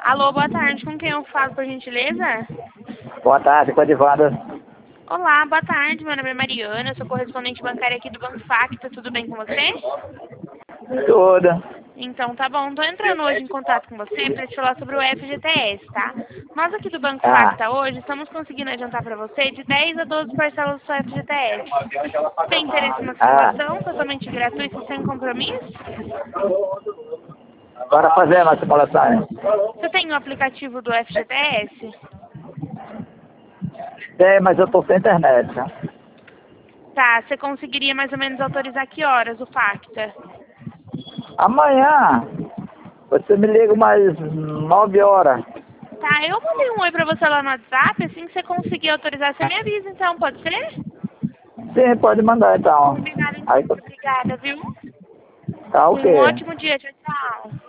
Alô, boa tarde. Com quem eu falo, por gentileza? Boa tarde, com a Edivanda. Olá, boa tarde. Meu nome é Mariana, eu sou correspondente bancária aqui do Banco Facta. Tudo bem com você? Tudo. Então, tá bom. Tô entrando hoje em contato com você para te falar sobre o FGTS, tá? Nós aqui do Banco Ah, Facta hoje estamos conseguindo adiantar para você de 10 a 12 parcelas do seu FGTS. Tem interesse numa ah. simulação totalmente gratuita e sem compromisso? Bora fazer uma simulação, hein? Você tem o aplicativo do FGTS? Tem, mas eu tô sem internet, né? Tá, você conseguiria mais ou menos autorizar que horas o Facta? Amanhã, você me liga mais 9 horas. Tá, eu mandei um oi pra você lá no WhatsApp, assim que você conseguir autorizar, você me avisa então, pode ser? Sim, pode mandar então. Combinado então, Aí, muito obrigada, viu? tá Tenha um ok. ótimo dia, tchau, tchau.